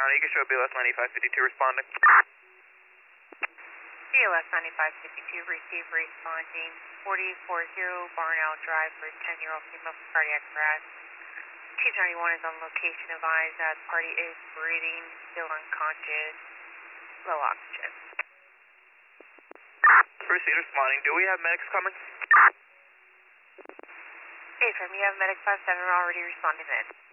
County. You can show BLS 9552 responding. BLS 9552, receive responding 4040 Barnell Drive for 10-year-old female with cardiac arrest. 291 is on location, advised that party is breathing, still unconscious, low oxygen. Proceed responding. Do we have medics coming? Hey, from you have medic 57 already responding in.